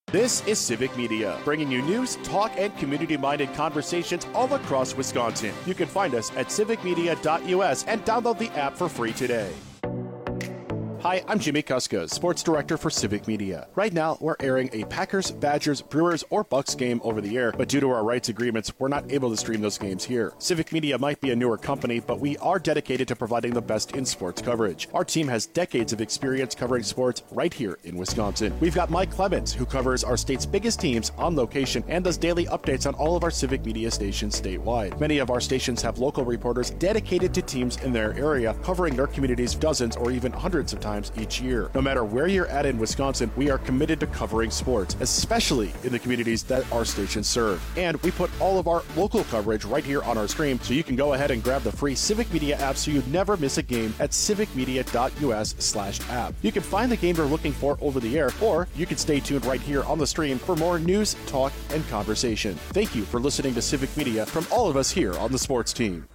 This is Civic Media, bringing you news, talk, and community-minded conversations all across Wisconsin. You can find us at civicmedia.us and download the app for free today. Hi, I'm Jimmy Kuska, Sports Director for Civic Media. Right now, we're airing a Packers, Badgers, Brewers, or Bucks game over the air, but due to our rights agreements, we're not able to stream those games here. Civic Media might be a newer company, but we are dedicated to providing the best in sports coverage. Our team has decades of experience covering sports right here in Wisconsin. We've got Mike Clemens, who covers our state's biggest teams on location and does daily updates on all of our Civic Media stations statewide. Many of our stations have local reporters dedicated to teams in their area, covering their communities dozens or even hundreds of times each year. No matter where you're at in Wisconsin, we are committed to covering sports, especially in the communities that our stations serve. And we put all of our local coverage right here on our stream, so you can go ahead and grab the free Civic Media app so you never miss a game at civicmedia.us/app. You can find the game you're looking for over the air, or you can stay tuned right here on the stream for more news, talk, and conversation. Thank you for listening to Civic Media from all of us here on the sports team.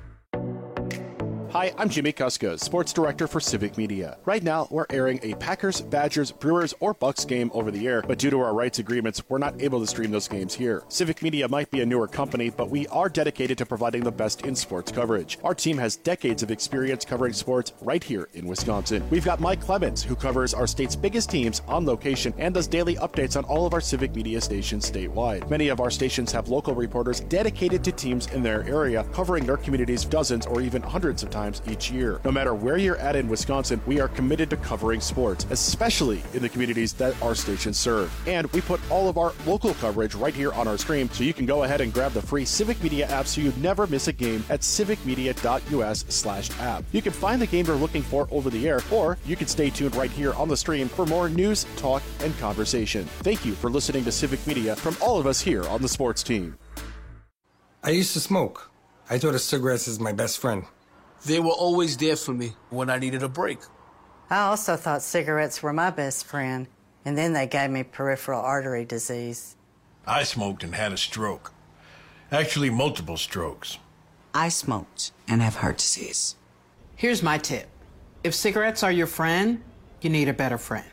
Hi, I'm Jimmy Kuska, Sports Director for Civic Media. Right now, we're airing a Packers, Badgers, Brewers, or Bucks game over the air, but due to our rights agreements, we're not able to stream those games here. Civic Media might be a newer company, but we are dedicated to providing the best in sports coverage. Our team has decades of experience covering sports right here in Wisconsin. We've got Mike Clemens, who covers our state's biggest teams on location and does daily updates on all of our Civic Media stations statewide. Many of our stations have local reporters dedicated to teams in their area, covering their communities dozens or even hundreds of times each year. No matter where you're at in Wisconsin, we are committed to covering sports, especially in the communities that our stations serve. And we put all of our local coverage right here on our stream, so you can go ahead and grab the free Civic Media app so you never miss a game at civicmedia.us/app. You can find the game you're looking for over the air, or you can stay tuned right here on the stream for more news, talk, and conversation. Thank you for listening to Civic Media from all of us here on the sports team. I used to smoke. I thought of cigarettes as my best friend. They were always there for me when I needed a break. I also thought cigarettes were my best friend, and then they gave me peripheral artery disease. I smoked and had a stroke. Actually, multiple strokes. I smoked and have heart disease. Here's my tip. If cigarettes are your friend, you need a better friend.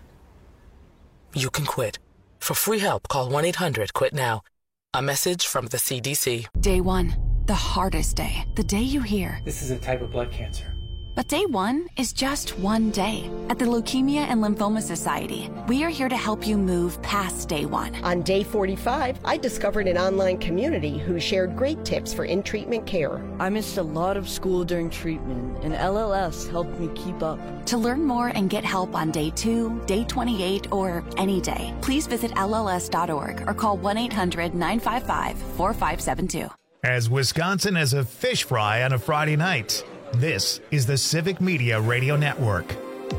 You can quit. For free help, call 1-800-QUIT-NOW. A message from the CDC. Day one. The hardest day, the day you hear, this is a type of blood cancer. But day one is just one day. At the Leukemia and Lymphoma Society, we are here to help you move past day one. On day 45, I discovered an online community who shared great tips for in-treatment care. I missed a lot of school during treatment, and LLS helped me keep up. To learn more and get help on day 2, day 28, or any day, please visit LLS.org or call 1-800-955-4572. As Wisconsin as a fish fry on a Friday night, this is the Civic Media Radio Network.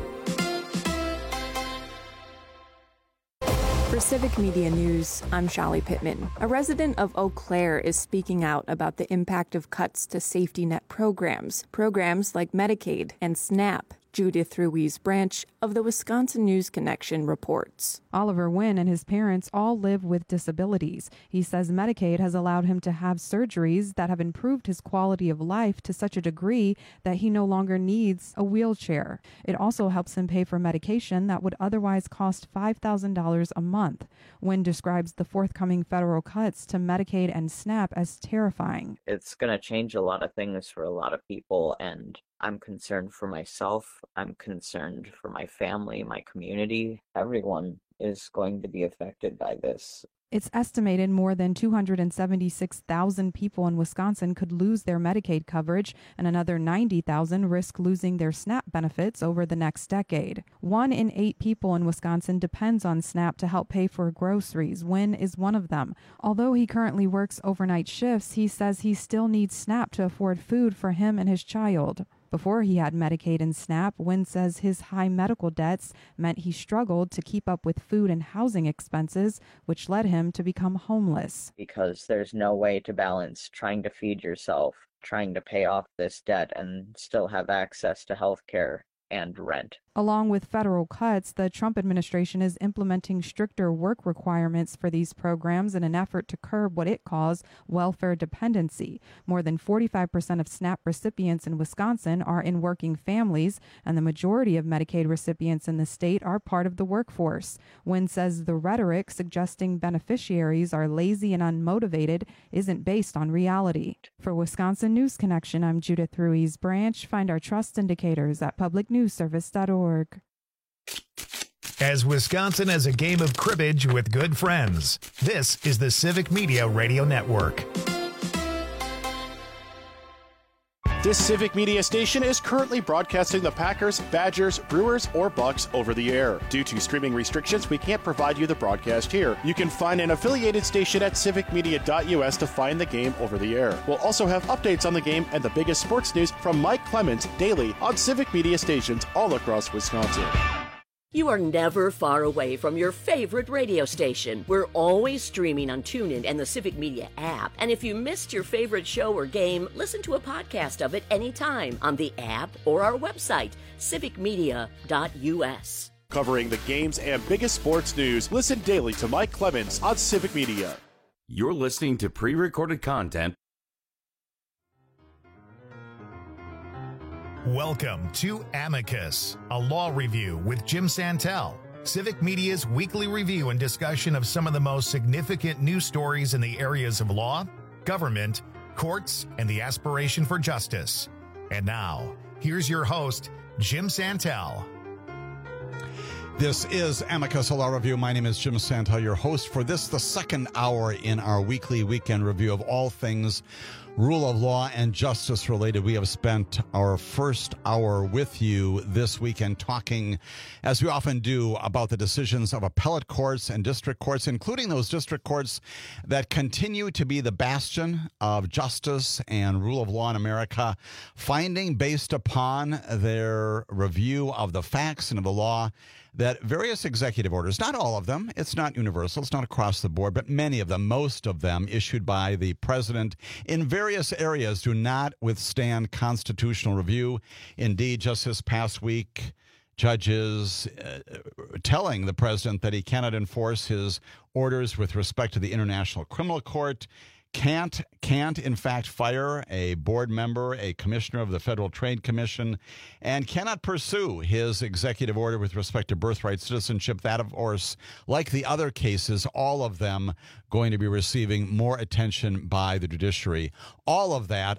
For Civic Media News, I'm Shali Pittman. A resident of Eau Claire is speaking out about the impact of cuts to safety net programs like Medicaid and SNAP. Judith Ruiz Branch of the Wisconsin News Connection reports. Oliver Wynn and his parents all live with disabilities. He says Medicaid has allowed him to have surgeries that have improved his quality of life to such a degree that he no longer needs a wheelchair. It also helps him pay for medication that would otherwise cost $5,000 a month. Wynn describes the forthcoming federal cuts to Medicaid and SNAP as terrifying. It's going to change a lot of things for a lot of people, and I'm concerned for myself. I'm concerned for my family, my community. Everyone is going to be affected by this. It's estimated more than 276,000 people in Wisconsin could lose their Medicaid coverage, and another 90,000 risk losing their SNAP benefits over the next decade. 1 in 8 people in Wisconsin depends on SNAP to help pay for groceries. Wynn is one of them. Although he currently works overnight shifts, he says he still needs SNAP to afford food for him and his child. Before he had Medicaid and SNAP, Wynn says his high medical debts meant he struggled to keep up with food and housing expenses, which led him to become homeless. Because there's no way to balance trying to feed yourself, trying to pay off this debt, and still have access to health care and rent. Along with federal cuts, the Trump administration is implementing stricter work requirements for these programs in an effort to curb what it calls welfare dependency. More than 45% of SNAP recipients in Wisconsin are in working families, and the majority of Medicaid recipients in the state are part of the workforce. Wynn says the rhetoric suggesting beneficiaries are lazy and unmotivated isn't based on reality. For Wisconsin News Connection, I'm Judith Ruiz Branch. Find our trust indicators at publicnewsservice.org. As Wisconsin has a game of cribbage with good friends, this is the Civic Media Radio Network. This Civic Media station is currently broadcasting the Packers, Badgers, Brewers, or Bucks over the air. Due to streaming restrictions, we can't provide you the broadcast here. You can find an affiliated station at civicmedia.us to find the game over the air. We'll also have updates on the game and the biggest sports news from Mike Clemens daily on Civic Media stations all across Wisconsin. You are never far away from your favorite radio station. We're always streaming on TuneIn and the Civic Media app. And if you missed your favorite show or game, listen to a podcast of it anytime on the app or our website, civicmedia.us. Covering the games and biggest sports news, listen daily to Mike Clemens on Civic Media. You're listening to pre-recorded content. Welcome to Amicus, a law review with Jim Santel, Civic Media's weekly review and discussion of some of the most significant news stories in the areas of law, government, courts, and the aspiration for justice. And now, here's your host, Jim Santel. This is Amicus, a law review. My name is Jim Santel, your host for this, the second hour in our weekly weekend review of all things rule of law and justice related. We have spent our first hour with you this weekend talking, as we often do, about the decisions of appellate courts and district courts, including those district courts that continue to be the bastion of justice and rule of law in America, finding based upon their review of the facts and of the law that various executive orders, not all of them, it's not universal, it's not across the board, but many of them, most of them issued by the president in various areas do not withstand constitutional review. Indeed, just this past week, judges telling the president that he cannot enforce his orders with respect to the International Criminal Court, can't in fact fire a board member, a commissioner of the Federal Trade Commission, and cannot pursue his executive order with respect to birthright citizenship. That, of course, like the other cases, all of them going to be receiving more attention by the judiciary. All of that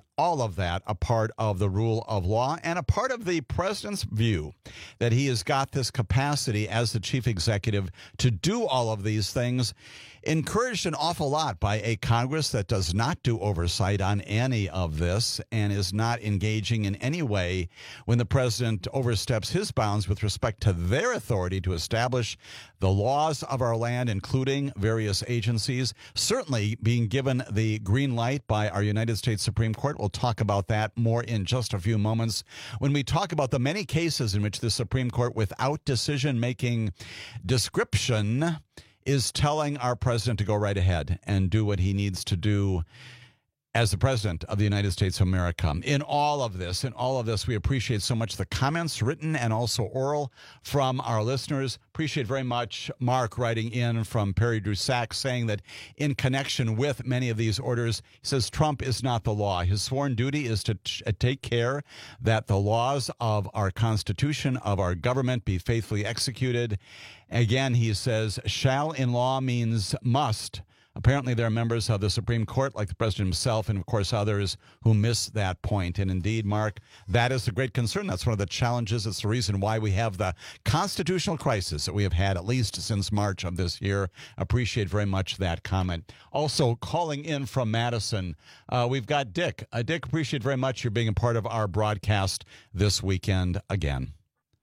a part of the rule of law and a part of the president's view that he has got this capacity as the chief executive to do all of these things, encouraged an awful lot by a Congress that does not do oversight on any of this and is not engaging in any way when the president oversteps his bounds with respect to their authority to establish the laws of our land, including various agencies, certainly being given the green light by our United States Supreme Court. We'll talk about that more in just a few moments when we talk about the many cases in which the Supreme Court, without decision-making description, is telling our president to go right ahead and do what he needs to do as the president of the United States of America. In all of this, we appreciate so much the comments, written and also oral, from our listeners. Appreciate very much Mark writing in from Perry Drusack saying that in connection with many of these orders, he says Trump is not the law. His sworn duty is to take care that the laws of our Constitution, of our government, be faithfully executed. Again, he says, shall in law means must. Apparently, there are members of the Supreme Court, like the president himself, and of course others, who miss that point. And indeed, Mark, that is the great concern. That's one of the challenges. It's the reason why we have the constitutional crisis that we have had at least since March of this year. Appreciate very much that comment. Also, calling in from Madison, we've got Dick. Dick, appreciate very much your being a part of our broadcast this weekend again.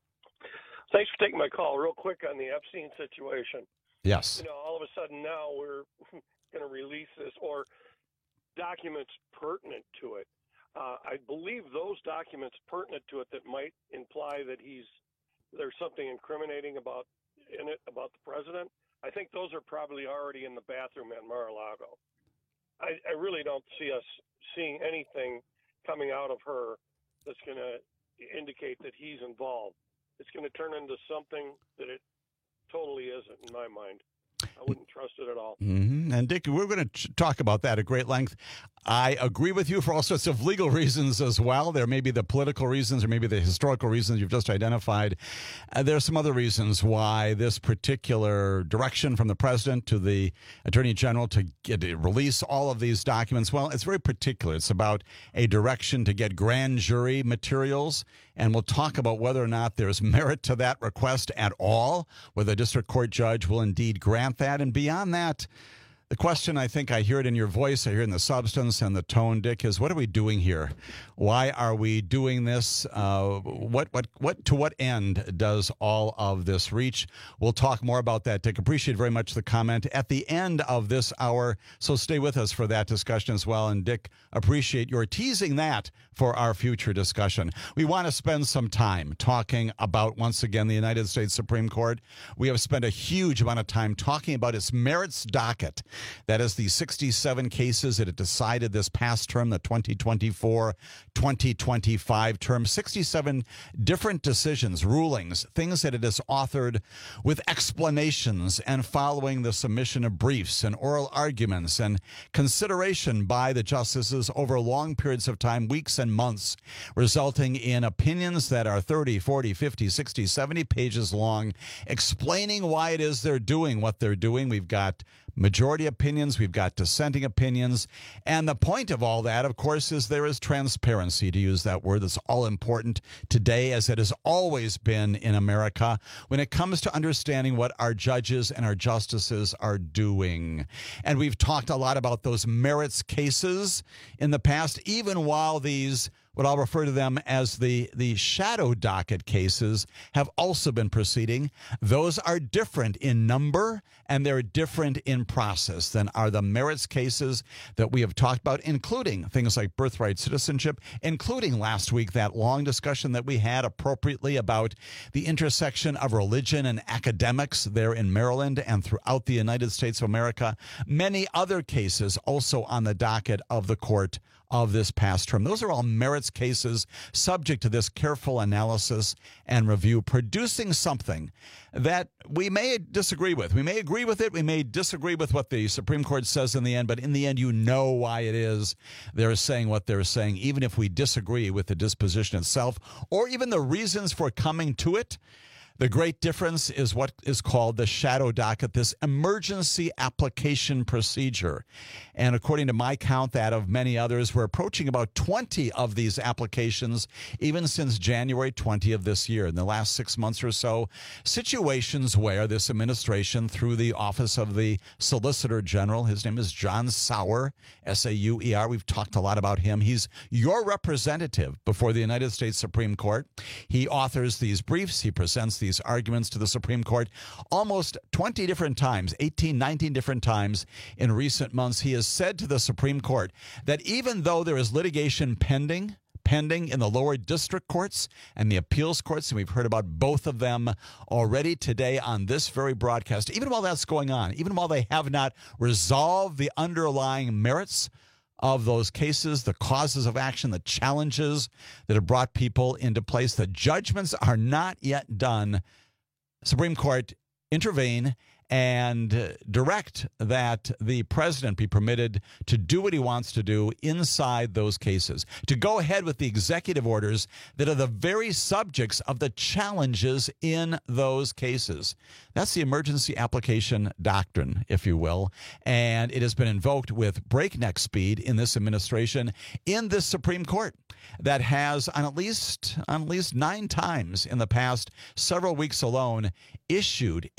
Thanks for taking my call. Real quick on the Epstein situation. Yes. You know, all of a sudden now we're going to release this or documents pertinent to it. I believe those documents pertinent to it that might imply that there's something incriminating about the president. I think those are probably already in the bathroom at Mar-a-Lago. I really don't see us seeing anything coming out of her that's going to indicate that he's involved. it's going to turn into something that it totally isn't in my mind. I wouldn't trust it at all. Mm-hmm. And Dick, we're going to talk about that at great length. I agree with you for all sorts of legal reasons as well. There may be the political reasons or maybe the historical reasons you've just identified. There are some other reasons why this particular direction from the president to the attorney general to release all of these documents, well, it's very particular. It's about a direction to get grand jury materials, and we'll talk about whether or not there's merit to that request at all, whether the district court judge will indeed grant that. And beyond that, the question, I think I hear it in your voice, I hear it in the substance and the tone, Dick, is what are we doing here? Why are we doing this? What to what end does all of this reach? We'll talk more about that, Dick. Appreciate very much the comment at the end of this hour, so stay with us for that discussion as well. And Dick, appreciate your teasing that for our future discussion. We want to spend some time talking about, once again, the United States Supreme Court. We have spent a huge amount of time talking about its merits docket. That is the 67 cases that it decided this past term, the 2024-2025 term. 67 different decisions, rulings, things that it has authored with explanations and following the submission of briefs and oral arguments and consideration by the justices over long periods of time, weeks and months, resulting in opinions that are 30, 40, 50, 60, 70 pages long, explaining why it is they're doing what they're doing. We've got majority opinions, we've got dissenting opinions, and the point of all that, of course, is there is transparency, to use that word that's all important today, as it has always been in America, when it comes to understanding what our judges and our justices are doing. And we've talked a lot about those merits cases in the past, even while these, what I'll refer to them as the shadow docket cases, have also been proceeding. Those are different in number and they're different in process than are the merits cases that we have talked about, including things like birthright citizenship, including last week that long discussion that we had appropriately about the intersection of religion and academics there in Maryland and throughout the United States of America. Many other cases also on the docket of the court of this past term. Those are all merits cases subject to this careful analysis and review, producing something that we may disagree with. We may agree with it. We may disagree with what the Supreme Court says in the end, but in the end, you know why it is they're saying what they're saying, even if we disagree with the disposition itself or even the reasons for coming to it. The great difference is what is called the shadow docket, this emergency application procedure. And according to my count, that of many others, we're approaching about 20 of these applications, even since January 20 of this year. In the last 6 months or so, situations where this administration, through the Office of the Solicitor General, his name is John Sauer, S-A-U-E-R. We've talked a lot about him. He's your representative before the United States Supreme Court. He authors these briefs. He presents these arguments to the Supreme Court almost 20 different times, 18, 19 different times in recent months. He has said to the Supreme Court that even though there is litigation pending in the lower district courts and the appeals courts, and we've heard about both of them already today on this very broadcast, even while that's going on, even while they have not resolved the underlying merits of those cases, the causes of action, the challenges that have brought people into place, the judgments are not yet done. Supreme Court intervene and direct that the president be permitted to do what he wants to do inside those cases, to go ahead with the executive orders that are the very subjects of the challenges in those cases. That's the emergency application doctrine, if you will, and it has been invoked with breakneck speed in this administration, in this Supreme Court, that has on at least 9 times in the past several weeks alone issued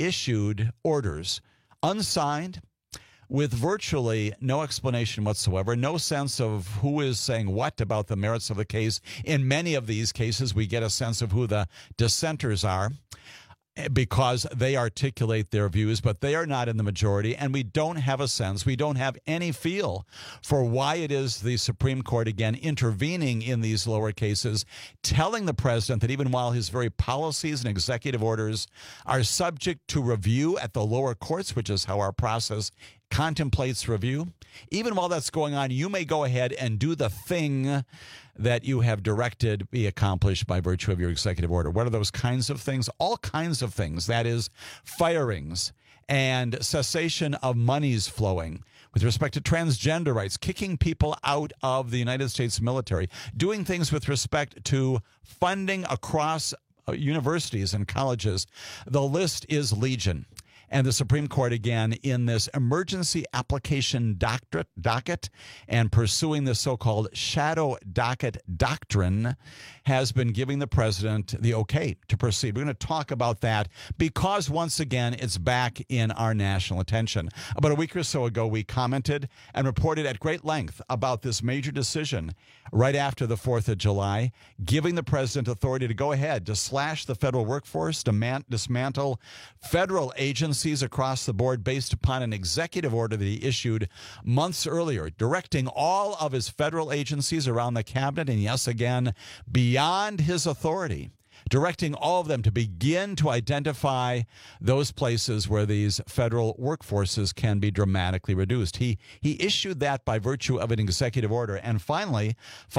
orders unsigned, with virtually no explanation whatsoever, no sense of who is saying what about the merits of the case. In many of these cases, we get a sense of who the dissenters are, because they articulate their views, but they are not in the majority, and we don't have a sense, we don't have any feel for why it is the Supreme Court, again, intervening in these lower cases, telling the president that even while his very policies and executive orders are subject to review at the lower courts, which is how our process contemplates review. Even while that's going on, you may go ahead and do the thing that you have directed be accomplished by virtue of your executive order. What are those kinds of things? All kinds of things. That is, firings and cessation of monies flowing with respect to transgender rights, kicking people out of the United States military, doing things with respect to funding across universities and colleges. The list is legion. And the Supreme Court, again, in this emergency application docket and pursuing the so-called shadow docket doctrine, has been giving the president the okay to proceed. We're going to talk about that because, once again, it's back in our national attention. About a week or so ago, we commented and reported at great length about this major decision right after the 4th of July, giving the president authority to go ahead to slash the federal workforce, dismantle federal agencies across the board based upon an executive order that he issued months earlier, directing all of his federal agencies around the cabinet, and yes, again, beyond his authority, directing all of them to begin to identify those places where these federal workforces can be dramatically reduced. He issued that by virtue of an executive order. And finally,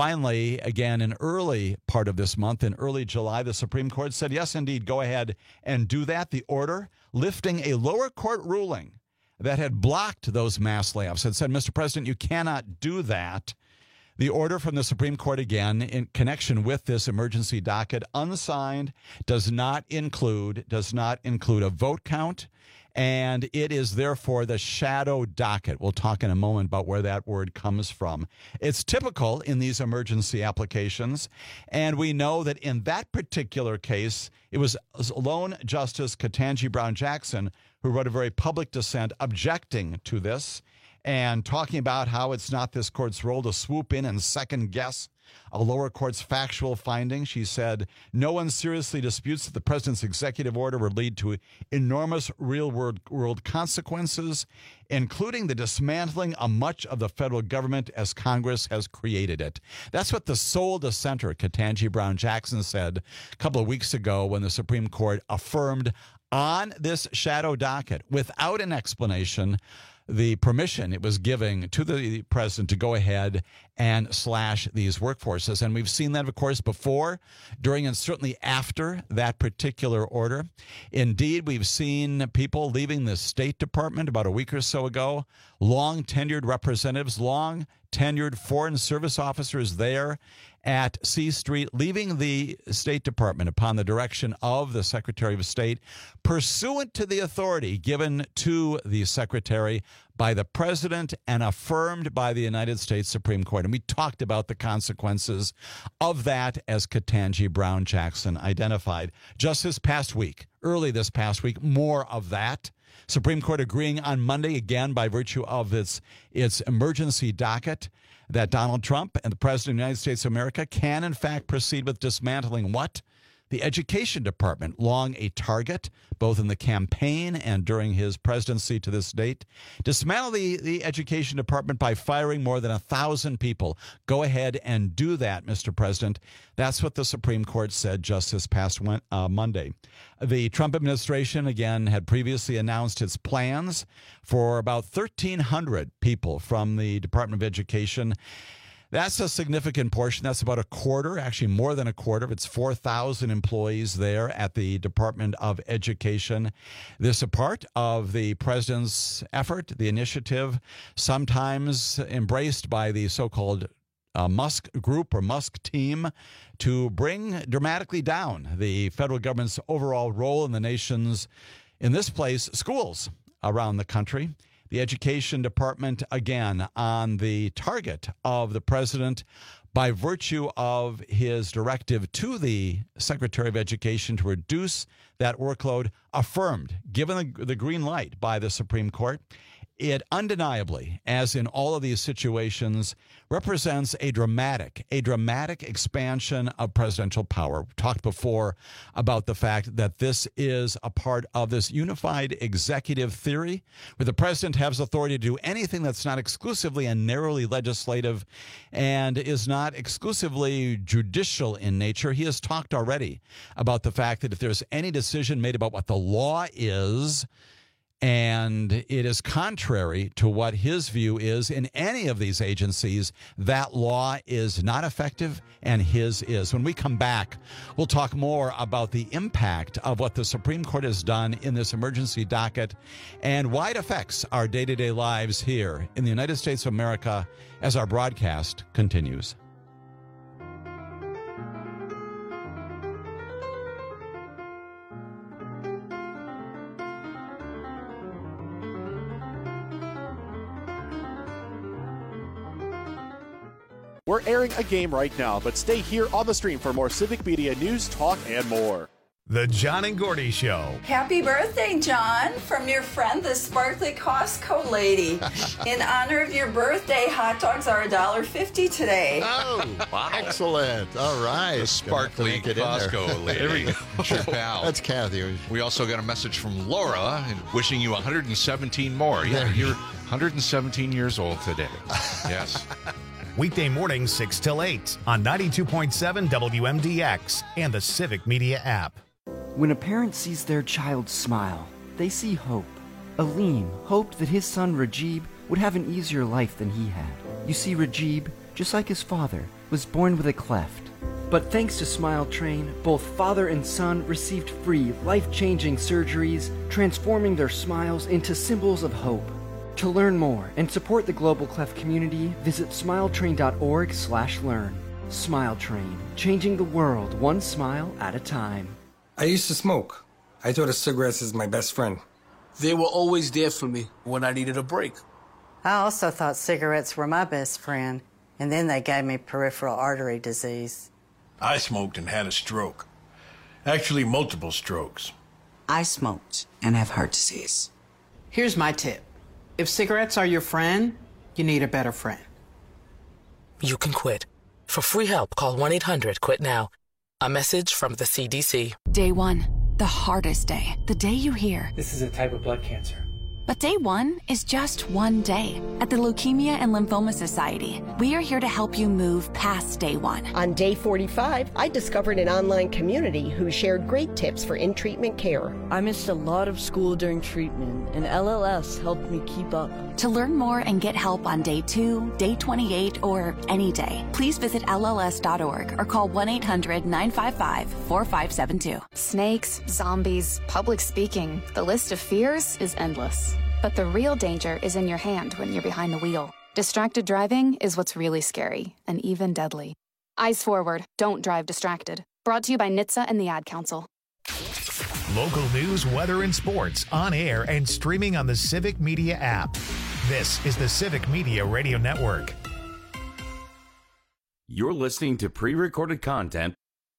again, in early part of this month, in early July, the Supreme Court said, yes, indeed, go ahead and do that. The order lifting a lower court ruling that had blocked those mass layoffs had said, Mr. President, you cannot do that. The order from the Supreme Court, again, in connection with this emergency docket, unsigned, does not include a vote count, and it is therefore the shadow docket. We'll talk in a moment about where that word comes from. It's typical in these emergency applications, and we know that in that particular case, it was lone Justice Ketanji Brown Jackson who wrote a very public dissent objecting to this, and talking about how it's not this court's role to swoop in and second-guess a lower court's factual finding. She said, no one seriously disputes that the president's executive order would lead to enormous real-world consequences, including the dismantling of much of the federal government as Congress has created it. That's what the sole dissenter, Ketanji Brown Jackson, said a couple of weeks ago when the Supreme Court affirmed on this shadow docket, without an explanation, the permission it was giving to the president to go ahead and slash these workforces. And we've seen that, of course, before, during, and certainly after that particular order. Indeed, we've seen people leaving the State Department about a week or so ago, long-tenured representatives, long-tenured Foreign Service officers there at C Street, leaving the State Department upon the direction of the Secretary of State, pursuant to the authority given to the Secretary by the President and affirmed by the United States Supreme Court. And we talked about the consequences of that, as Ketanji Brown Jackson identified. Just this past week, early this past week, more of that. Supreme Court agreeing on Monday, again, by virtue of its emergency docket, that Donald Trump and the President of the United States of America can, in fact, proceed with dismantling what? The Education Department, long a target, both in the campaign and during his presidency to this date. Dismantle the Education Department by firing more than 1,000 people. Go ahead and do that, Mr. President. That's what the Supreme Court said just this past Monday. The Trump administration, again, had previously announced its plans for about 1,300 people from the Department of Education. That's a significant portion. That's about a quarter, actually more than a quarter. It's 4,000 employees there at the Department of Education. This is a part of the president's effort, the initiative, sometimes embraced by the so-called Musk group or Musk team, to bring dramatically down the federal government's overall role in the nation's, in this place, schools around the country. The Education Department, again, on the target of the president by virtue of his directive to the Secretary of Education to reduce that workload, affirmed, given the green light by the Supreme Court. It undeniably, as in all of these situations, represents a dramatic expansion of presidential power. We talked before about the fact that this is a part of this unified executive theory, where the president has authority to do anything that's not exclusively and narrowly legislative and is not exclusively judicial in nature. He has talked already about the fact that if there's any decision made about what the law is, And it is contrary to what his view is in any of these agencies. That law is not effective, and his is. When we come back, we'll talk more about the impact of what the Supreme Court has done in this emergency docket and why it affects our day-to-day lives here in the United States of America as our broadcast continues. We're airing a game right now, but stay here on the stream for more Civic Media news, talk, and more. The John and Gordy Show. Happy birthday, John, from your friend, the sparkly Costco lady. In honor of your birthday, hot dogs are $1.50 today. Oh, wow. Excellent. All right. The sparkly Costco lady. There we go. Your pal. That's Kathy. We also got a message from Laura wishing you 117 more. Yeah, you're 117 years old today. Yes. Weekday mornings 6 till 8 on 92.7 WMDX and the Civic Media app. When a parent sees their child smile, they see hope. Aleem hoped that his son Rajib would have an easier life than he had. You see, Rajib, just like his father, was born with a cleft. But thanks to Smile Train, both father and son received free, life-changing surgeries, transforming their smiles into symbols of hope. To learn more and support the Global Cleft community, visit smiletrain.org/learn. Smile Train, changing the world one smile at a time. I used to smoke. I thought of cigarettes as my best friend. They were always there for me when I needed a break. I also thought cigarettes were my best friend, and then they gave me peripheral artery disease. I smoked and had a stroke. Actually, multiple strokes. I smoked and have heart disease. Here's my tip. If cigarettes are your friend, you need a better friend. You can quit. For free help, call 1-800-QUIT-NOW. A message from the CDC. Day 1, the hardest day. The day you hear, this is a type of blood cancer. But day 1 is just one day. At the Leukemia and Lymphoma Society, we are here to help you move past day 1. On day 45, I discovered an online community who shared great tips for in-treatment care. I missed a lot of school during treatment, and LLS helped me keep up. To learn more and get help on day 2, day 28, or any day, please visit LLS.org or call 1-800-955-4572. Snakes, zombies, public speaking. The list of fears is endless. But the real danger is in your hand when you're behind the wheel. Distracted driving is what's really scary and even deadly. Eyes forward, don't drive distracted. Brought to you by NHTSA and the Ad Council. Local news, weather, and sports on air and streaming on the Civic Media app. This is the Civic Media Radio Network. You're listening to pre-recorded content.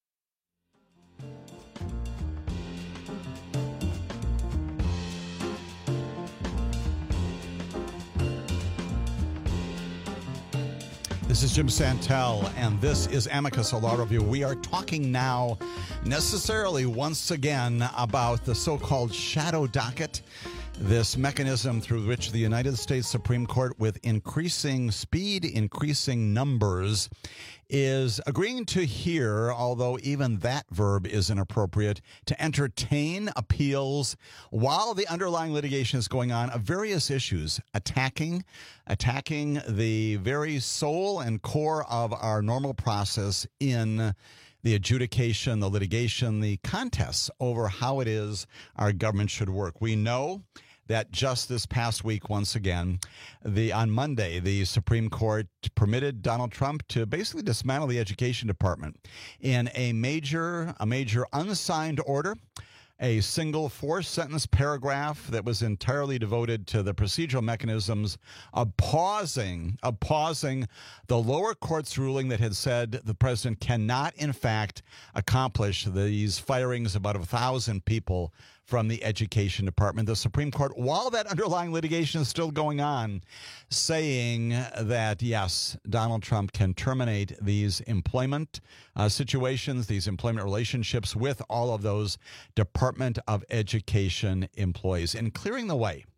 This is Jim Santel, and this is Amicus, a law review. We are talking now necessarily once again about the so-called shadow docket, this mechanism through which the United States Supreme Court, with increasing speed, increasing numbers, is agreeing to hear, although even that verb is inappropriate, to entertain appeals while the underlying litigation is going on of various issues, attacking the very soul and core of our normal process in the adjudication, the litigation, the contests over how it is our government should work. We know that just this past week, once again, on Monday, the Supreme Court permitted Donald Trump to basically dismantle the Education Department in a major unsigned order, a single 4-sentence paragraph that was entirely devoted to the procedural mechanisms of pausing the lower court's ruling that had said the president cannot, in fact, accomplish these firings of about 1,000 people from the Education Department. The Supreme Court, while that underlying litigation is still going on, saying that, yes, Donald Trump can terminate these employment situations, these employment relationships with all of those Department of Education employees, and clearing the way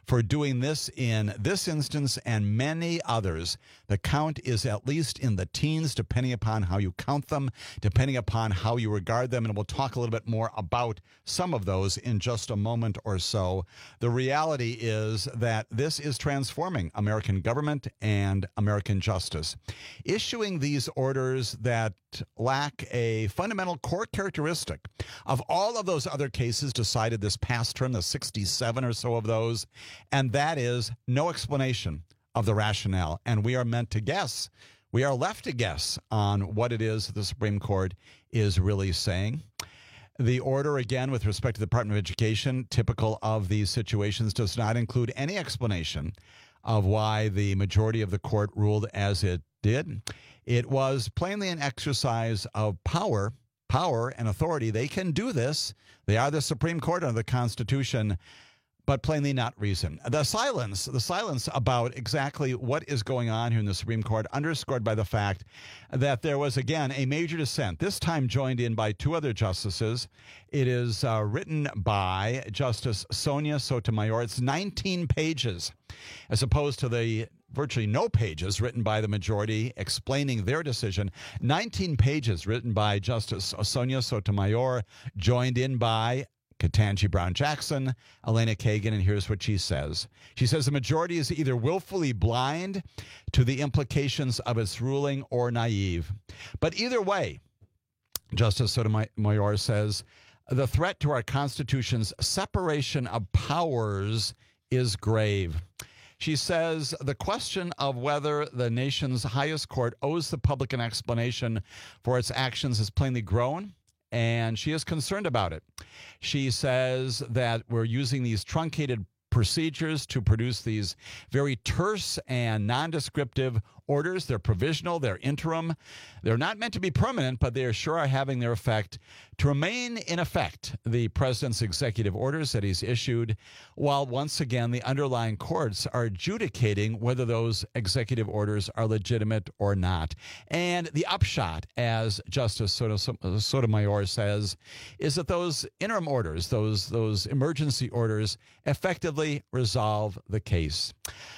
for doing this in this instance and many others. The count is at least in the teens, depending upon how you count them, depending upon how you regard them. And we'll talk a little bit more about some of those in just a moment or so. The reality is that this is transforming American government and American justice. Issuing these orders that lack a fundamental core characteristic of all of those other cases decided this past term, the 67 or so of those, and that is no explanation of the rationale. And we are meant to guess. We are left to guess on what it is the Supreme Court is really saying. The order, again, with respect to the Department of Education, typical of these situations, does not include any explanation of why the majority of the court ruled as it did. It was plainly an exercise of power and authority. They can do this. They are the Supreme Court under the Constitution, but plainly not reason. The silence about exactly what is going on here in the Supreme Court, underscored by the fact that there was, again, a major dissent, this time joined in by two other justices. It is written by Justice Sonia Sotomayor. It's 19 pages, as opposed to the virtually no pages written by the majority explaining their decision. 19 pages written by Justice Sonia Sotomayor, joined in by Ketanji Brown Jackson, Elena Kagan, and here's what she says. She says the majority is either willfully blind to the implications of its ruling or naive. But either way, Justice Sotomayor says, the threat to our Constitution's separation of powers is grave. She says the question of whether the nation's highest court owes the public an explanation for its actions has plainly grown, and she is concerned about it. She says that we're using these truncated procedures to produce these very terse and nondescriptive orders. They're provisional, they're interim. They're not meant to be permanent, but they sure are having their effect to remain in effect, the president's executive orders that he's issued, while once again the underlying courts are adjudicating whether those executive orders are legitimate or not. And the upshot, as Justice Sotomayor says, is that those interim orders, those emergency orders, effectively resolve the case.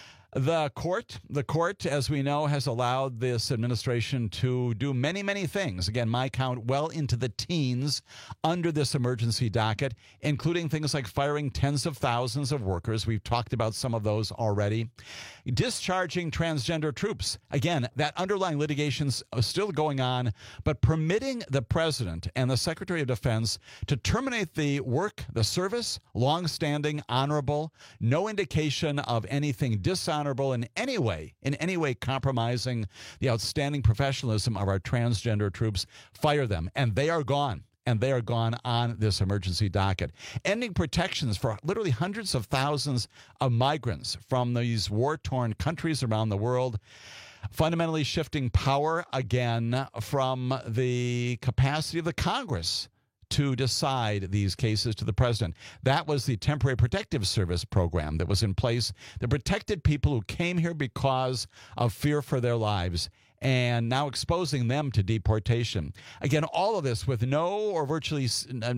The court, as we know, has allowed this administration to do many, many things. Again, my count well into the teens under this emergency docket, including things like firing tens of thousands of workers. We've talked about some of those already. Discharging transgender troops. Again, that underlying litigation's still going on, but permitting the president and the Secretary of Defense to terminate the work, the service, longstanding, honorable, no indication of anything dishonorable in any way compromising the outstanding professionalism of our transgender troops. Fire them, and they are gone. And they are gone on this emergency docket. Ending protections for literally hundreds of thousands of migrants from these war-torn countries around the world. Fundamentally shifting power, again, from the capacity of the Congress to decide these cases to the president. That was the Temporary Protective Service program that was in place that protected people who came here because of fear for their lives, and now exposing them to deportation. Again, all of this with no or virtually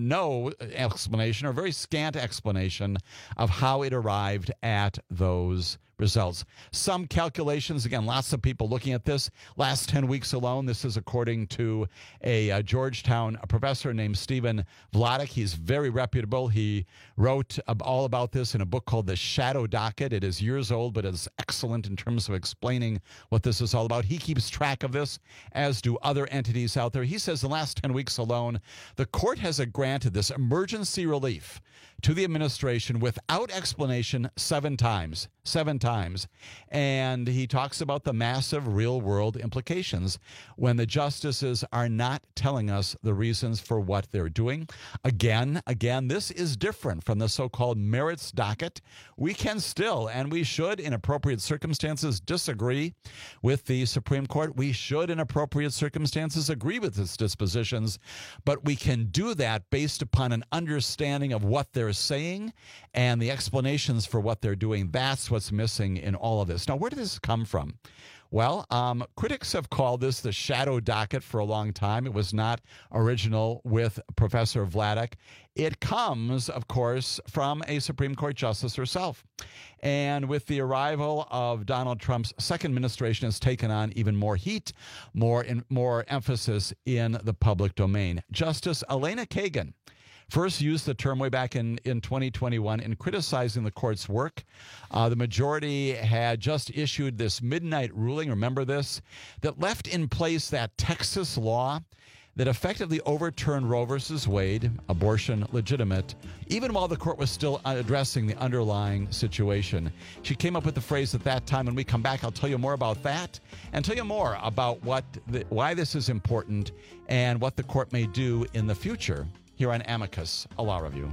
no explanation, or very scant explanation of how it arrived at those results. Some calculations, again, lots of people looking at this. Last 10 weeks alone, this is according to a Georgetown professor named Stephen Vladeck. He's very reputable. He wrote all about this in a book called The Shadow Docket. It is years old, but it's excellent in terms of explaining what this is all about. He keeps track of this, as do other entities out there. He says the last 10 weeks alone, the court has granted this emergency relief to the administration without explanation 7 times. And he talks about the massive real-world implications when the justices are not telling us the reasons for what they're doing. Again, this is different from the so-called merits docket. We can still, and we should, in appropriate circumstances, disagree with the Supreme Court. We should, in appropriate circumstances, agree with its dispositions, but we can do that based upon an understanding of what they're saying and the explanations for what they're doing. That's what's missing in all of this. Now, where did this come from? Well, critics have called this the shadow docket for a long time. It was not original with Professor Vladeck. It comes, of course, from a Supreme Court justice herself. And with the arrival of Donald Trump's second administration, has taken on even more heat, more emphasis in the public domain. Justice Elena Kagan first used the term way back in 2021 in criticizing the court's work. The majority had just issued this midnight ruling, remember this, that left in place that Texas law that effectively overturned Roe versus Wade, abortion legitimate, even while the court was still addressing the underlying situation. She came up with the phrase at that time. When we come back, I'll tell you more about that and tell you more about why this is important and what the court may do in the future here on Amicus, a law review.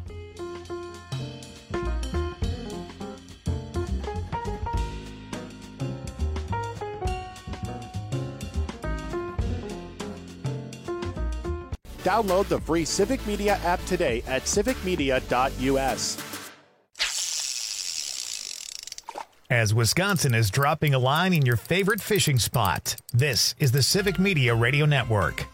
Download the free Civic Media app today at civicmedia.us. As Wisconsin is dropping a line in your favorite fishing spot, this is the Civic Media Radio Network.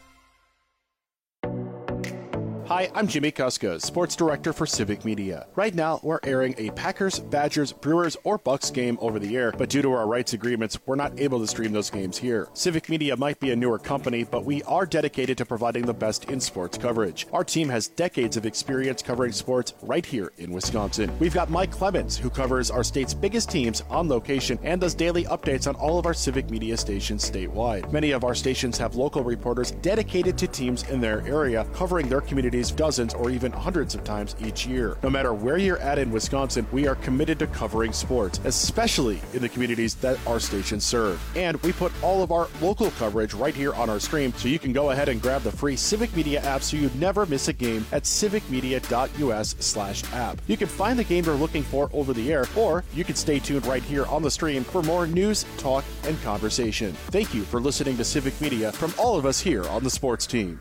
Hi, I'm Jimmy Kuska, Sports Director for Civic Media. Right now, we're airing a Packers, Badgers, Brewers, or Bucks game over the air, but due to our rights agreements, we're not able to stream those games here. Civic Media might be a newer company, but we are dedicated to providing the best in sports coverage. Our team has decades of experience covering sports right here in Wisconsin. We've got Mike Clemens, who covers our state's biggest teams on location and does daily updates on all of our Civic Media stations statewide. Many of our stations have local reporters dedicated to teams in their area, covering their communities dozens or even hundreds of times each year. No matter where you're at in Wisconsin, we are committed to covering sports, especially in the communities that our stations serve. And we put all of our local coverage right here on our stream, so you can go ahead and grab the free Civic Media app so you never miss a game at civicmedia.us/app. You can find the game you're looking for over the air, or you can stay tuned right here on the stream for more news, talk, and conversation. Thank you for listening to Civic Media from all of us here on the sports team.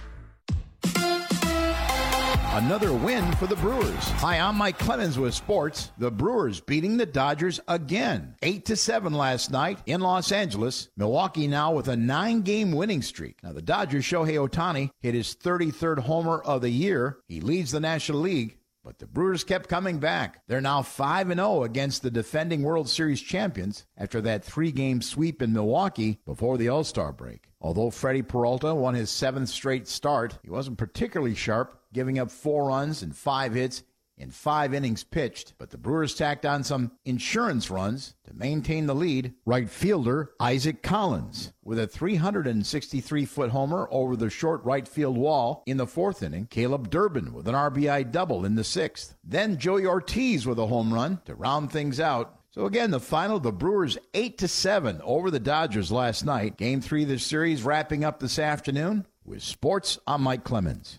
Another win for the Brewers. Hi, I'm Mike Clemens with sports. The Brewers beating the Dodgers again. 8-7 last night in Los Angeles. Milwaukee now with a 9-game winning streak. Now, the Dodgers' Shohei Ohtani hit his 33rd homer of the year. He leads the National League. But the Brewers kept coming back. They're now 5-0 against the defending World Series champions after that 3-game sweep in Milwaukee before the All-Star break. Although Freddie Peralta won his 7th straight start, he wasn't particularly sharp, giving up 4 runs and 5 hits in 5 innings pitched. But the Brewers tacked on some insurance runs to maintain the lead. Right fielder Isaac Collins with a 363-foot homer over the short right field wall in the 4th inning. Caleb Durbin with an RBI double in the 6th. Then Joey Ortiz with a home run to round things out. So again, the final, the Brewers 8-7 over the Dodgers last night. Game 3 of the series wrapping up this afternoon. With sports, I'm Mike Clemens.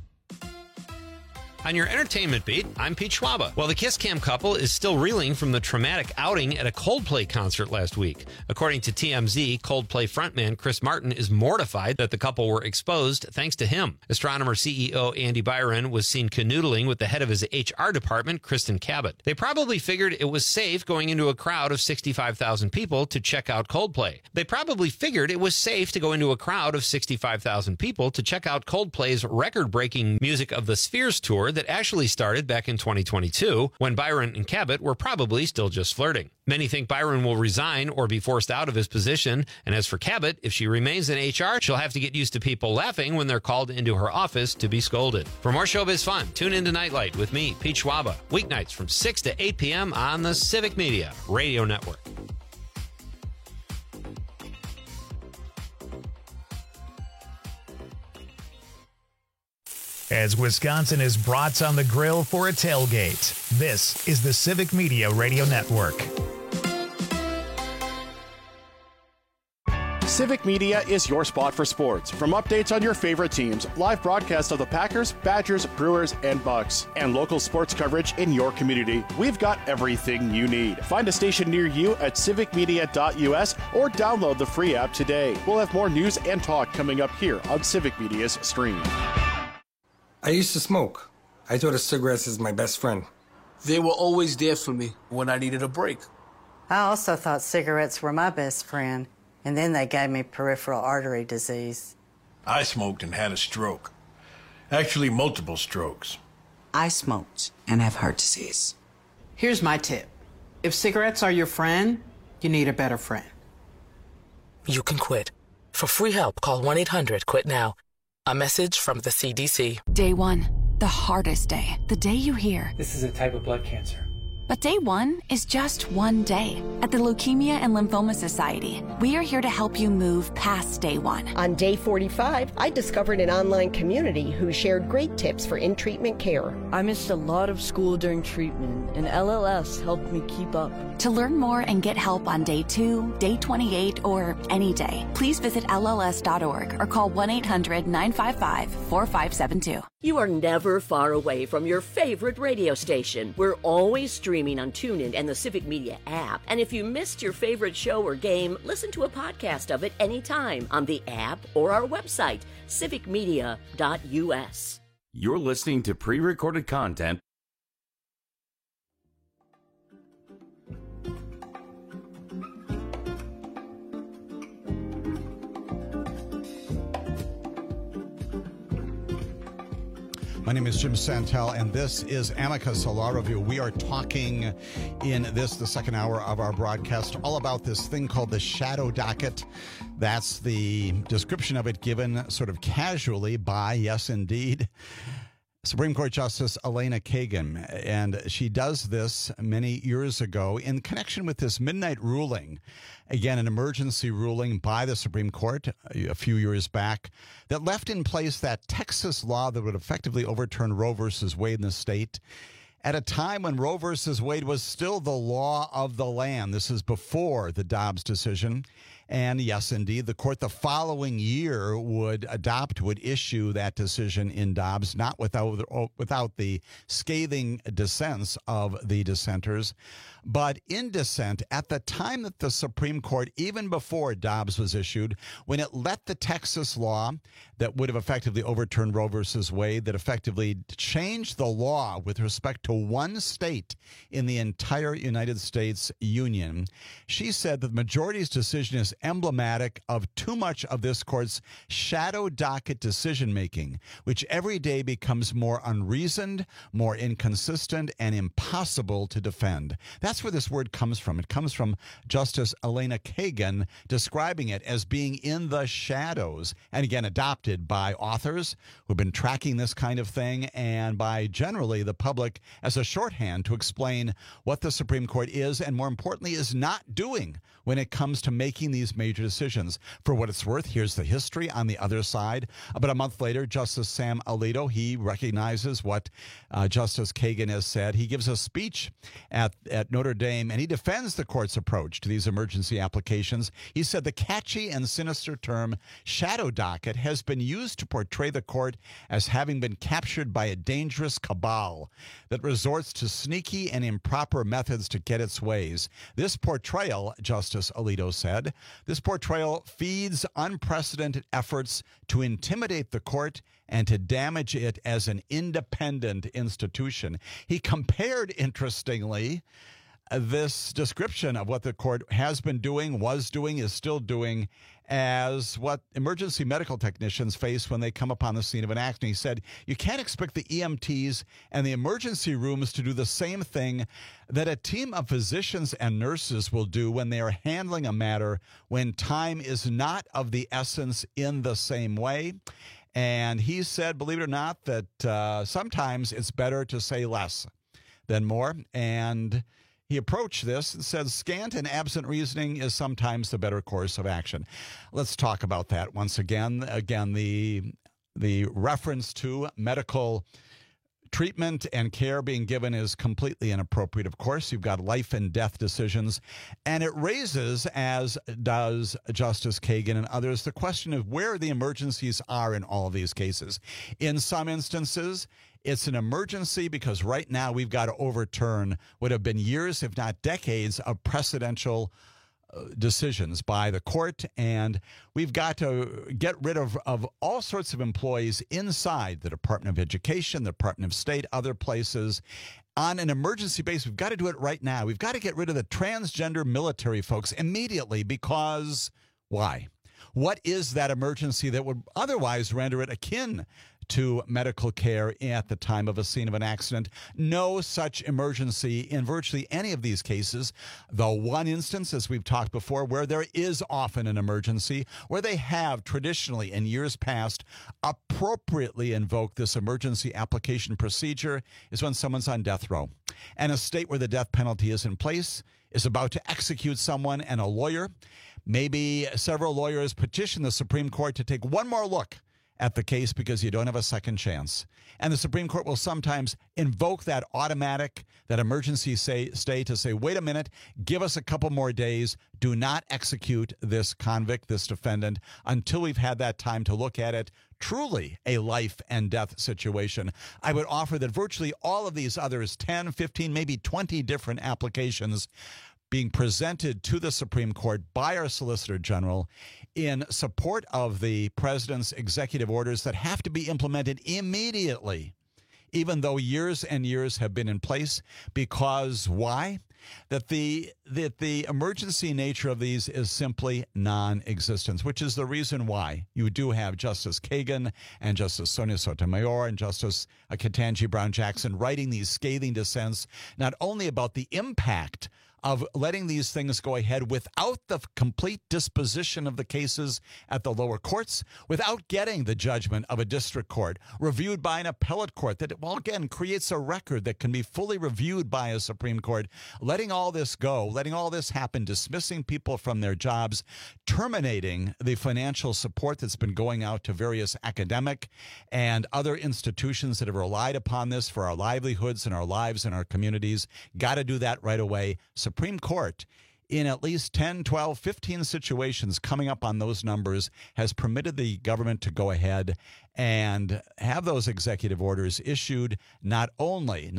On your entertainment beat, I'm Pete Schwaba. Well, the Kiss Cam couple is still reeling from the traumatic outing at a Coldplay concert last week. According to TMZ, Coldplay frontman Chris Martin is mortified that the couple were exposed thanks to him. Astronomer CEO Andy Byron was seen canoodling with the head of his HR department, Kristen Cabot. They probably figured it was safe going into a crowd of 65,000 people to check out Coldplay. They probably figured it was safe to go into a crowd of 65,000 people to check out Coldplay's record-breaking Music of the Spheres tour that actually started back in 2022, when Byron and Cabot were probably still just flirting. Many think Byron will resign or be forced out of his position, and as for Cabot, if she remains in HR, she'll have to get used to people laughing when they're called into her office to be scolded. For more showbiz fun, tune into Nightlight with me, Pete Schwaba, weeknights from 6 to 8 p.m. on the Civic Media Radio Network. As Wisconsin is brats on the grill for a tailgate, this is the Civic Media Radio Network. Civic Media is your spot for sports. From updates on your favorite teams, live broadcasts of the Packers, Badgers, Brewers, and Bucks, and local sports coverage in your community, we've got everything you need. Find a station near you at civicmedia.us or download the free app today. We'll have more news and talk coming up here on Civic Media's stream. I used to smoke. I thought of cigarettes as my best friend. They were always there for me when I needed a break. I also thought cigarettes were my best friend. and then they gave me peripheral artery disease. I smoked and had a stroke. Actually, multiple strokes. I smoked and have heart disease. Here's my tip. If cigarettes are your friend, you need a better friend. You can quit. For free help, call 1-800-QUIT-NOW. A message from the CDC. Day 1, the hardest day. The day you hear, "This is a type of blood cancer." But day 1 is just one day. At the Leukemia and Lymphoma Society, we are here to help you move past day 1. On day 45, I discovered an online community who shared great tips for in-treatment care. I missed a lot of school during treatment, and LLS helped me keep up. To learn more and get help on day 2, day 28, or any day, please visit LLS.org or call 1-800-955-4572. You are never far away from your favorite radio station. We're always streaming on TuneIn and the Civic Media app. And if you missed your favorite show or game, listen to a podcast of it anytime on the app or our website, civicmedia.us. You're listening to pre-recorded content. My name is Jim Santel, and this is Amicus, a law review. We are talking in the second hour of our broadcast, all about this thing called the shadow docket. That's the description of it given sort of casually by, yes, indeed, Supreme Court Justice Elena Kagan. And she does this many years ago in connection with this midnight ruling, again, an emergency ruling by the Supreme Court a few years back that left in place that Texas law that would effectively overturn Roe versus Wade in the state at a time when Roe versus Wade was still the law of the land. This is before the Dobbs decision. And yes, indeed, the court the following year would issue that decision in Dobbs, not without the scathing dissents of the dissenters, but in dissent at the time that the Supreme Court, even before Dobbs was issued, when it let the Texas law that would have effectively overturned Roe versus Wade, that effectively changed the law with respect to one state in the entire United States Union, she said that the majority's decision is emblematic of too much of this court's shadow docket decision-making, which every day becomes more unreasoned, more inconsistent, and impossible to defend. That's where this word comes from. It comes from Justice Elena Kagan describing it as being in the shadows, and again, adopted by authors who've been tracking this kind of thing and by generally the public as a shorthand to explain what the Supreme Court is and, more importantly, is not doing when it comes to making these major decisions. For what it's worth, here's the history on the other side. About a month later, Justice Sam Alito, he recognizes what Justice Kagan has said. He gives a speech at Notre Dame, and he defends the court's approach to these emergency applications. He said the catchy and sinister term shadow docket has been used to portray the court as having been captured by a dangerous cabal that resorts to sneaky and improper methods to get its ways. This portrayal, Justice Alito said, this portrayal feeds unprecedented efforts to intimidate the court and to damage it as an independent institution. He compared, interestingly, this description of what the court has been doing, was doing, is still doing, as what emergency medical technicians face when they come upon the scene of an accident. He said, you can't expect the EMTs and the emergency rooms to do the same thing that a team of physicians and nurses will do when they are handling a matter when time is not of the essence in the same way. And he said, believe it or not, that sometimes it's better to say less than more. And he approached this and said, scant and absent reasoning is sometimes the better course of action. Let's talk about that once again. Again, the reference to medical treatment and care being given is completely inappropriate. Of course, you've got life and death decisions, and it raises, as does Justice Kagan and others, the question of where the emergencies are in all of these cases. In some instances, it's an emergency because right now we've got to overturn what have been years, if not decades, of precedential decisions by the court, and we've got to get rid of all sorts of employees inside the Department of Education, the Department of State, other places. On an emergency basis, we've got to do it right now. We've got to get rid of the transgender military folks immediately because Why? What is that emergency that would otherwise render it akin to medical care at the time of a scene of an accident? No such emergency in virtually any of these cases. The one instance, as we've talked before, where there is often an emergency, where they have traditionally in years past appropriately invoked this emergency application procedure, is when someone's on death row. And a state where the death penalty is in place is about to execute someone, and a lawyer, maybe several lawyers, petition the Supreme Court to take one more look at the case because you don't have a second chance. And the Supreme Court will sometimes invoke that automatic, that emergency stay to say, wait a minute, give us a couple more days. Do not execute this convict, this defendant, until we've had that time to look at it. Truly a life and death situation. I would offer that virtually all of these others, 10, 15, maybe 20 different applications being presented to the Supreme Court by our Solicitor General in support of the president's executive orders that have to be implemented immediately, even though years and years have been in place. Because why? That the emergency nature of these is simply non-existent, which is the reason why you do have Justice Kagan and Justice Sonia Sotomayor and Justice Ketanji Brown Jackson writing these scathing dissents, not only about the impact of letting these things go ahead without the complete disposition of the cases at the lower courts, without getting the judgment of a district court reviewed by an appellate court that, well, again, creates a record that can be fully reviewed by a Supreme Court, letting all this go, letting all this happen, dismissing people from their jobs, terminating the financial support that's been going out to various academic and other institutions that have relied upon this for our livelihoods and our lives and our communities. Got to do that right away. Supreme Court, in at least 10, 12, 15 situations coming up on those numbers, has permitted the government to go ahead and have those executive orders issued not only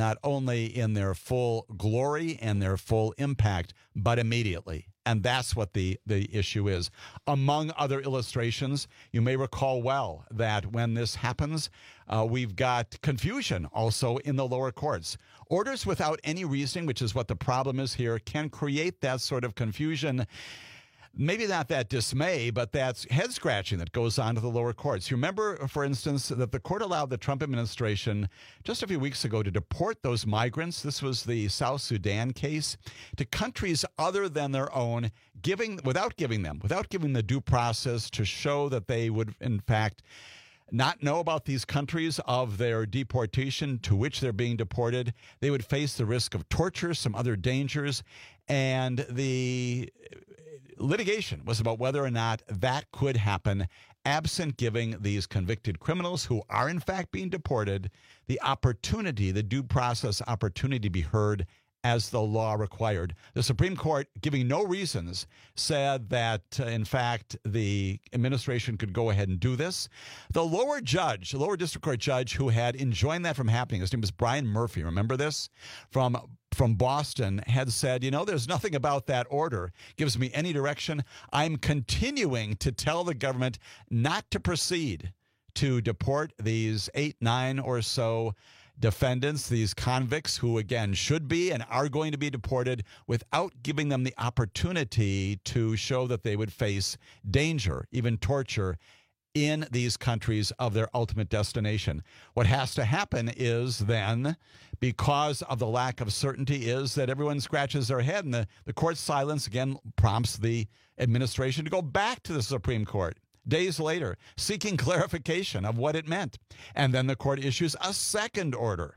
in their full glory and their full impact, but immediately. And that's what the issue is. Among other illustrations, you may recall well that when this happens, we've got confusion also in the lower courts. Orders without any reasoning, which is what the problem is here, can create that sort of confusion. Maybe not that dismay, but that's head-scratching that goes on to the lower courts. You remember, for instance, that the court allowed the Trump administration just a few weeks ago to deport those migrants. This was the South Sudan case, to countries other than their own, without giving the due process to show that they would, in fact, not know about these countries of their deportation to which they're being deported. They would face the risk of torture, some other dangers, and the litigation was about whether or not that could happen absent giving these convicted criminals who are in fact being deported the opportunity, the due process opportunity to be heard as the law required. The Supreme Court, giving no reasons, said that, in fact, the administration could go ahead and do this. The lower district court judge who had enjoined that from happening, his name was Brian Murphy, remember this? From Boston, had said, there's nothing about that order gives me any direction. I'm continuing to tell the government not to proceed to deport these 8, 9 or so defendants, these convicts who, again, should be and are going to be deported without giving them the opportunity to show that they would face danger, even torture, in these countries of their ultimate destination. What has to happen is then, because of the lack of certainty, is that everyone scratches their head, and the court's silence again prompts the administration to go back to the Supreme Court days later, seeking clarification of what it meant. And then the court issues a second order.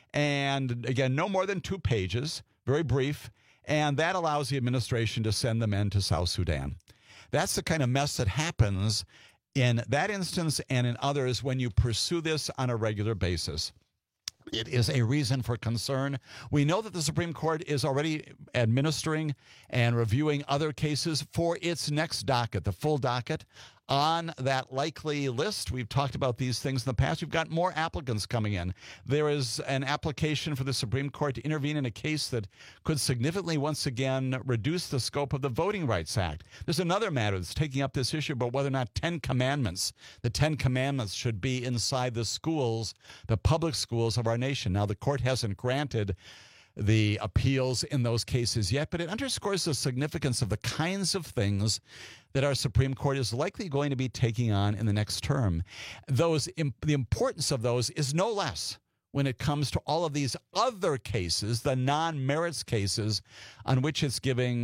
And again, no more than 2 pages, very brief, and that allows the administration to send the men to South Sudan. That's the kind of mess that happens in that instance and in others when you pursue this on a regular basis. It is a reason for concern. We know that the Supreme Court is already administering and reviewing other cases for its next docket, the full docket. On that likely list, we've talked about these things in the past. We've got more applicants coming in. There is an application for the Supreme Court to intervene in a case that could significantly, once again, reduce the scope of the Voting Rights Act. There's another matter that's taking up this issue about whether or not the 10 Commandments should be inside the schools, the public schools of our nation. Now, the court hasn't granted the appeals in those cases yet, but it underscores the significance of the kinds of things that our Supreme Court is likely going to be taking on in the next term. The importance of those is no less when it comes to all of these other cases, the non-merits cases to which it's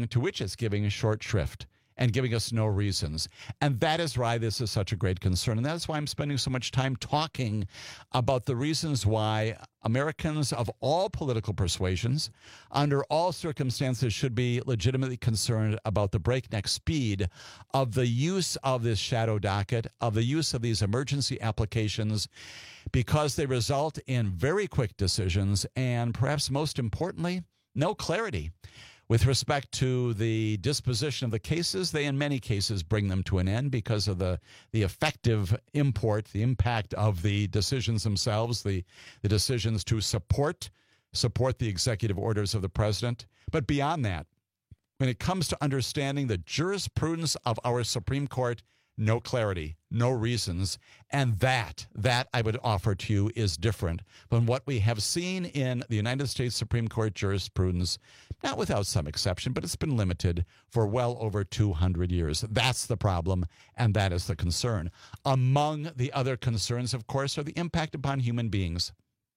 giving short shrift and giving us no reasons. And that is why this is such a great concern. And that's why I'm spending so much time talking about the reasons why Americans of all political persuasions, under all circumstances, should be legitimately concerned about the breakneck speed of the use of this shadow docket, of the use of these emergency applications, because they result in very quick decisions and, perhaps most importantly, no clarity with respect to the disposition of the cases. They, in many cases, bring them to an end because of the effective import, the impact of the decisions themselves, the decisions to support the executive orders of the president. But beyond that, when it comes to understanding the jurisprudence of our Supreme Court, no clarity, no reasons, and that I would offer to you is different from what we have seen in the United States Supreme Court jurisprudence, not without some exception, but it's been limited for well over 200 years. That's the problem, and that is the concern. Among the other concerns, of course, are the impact upon human beings,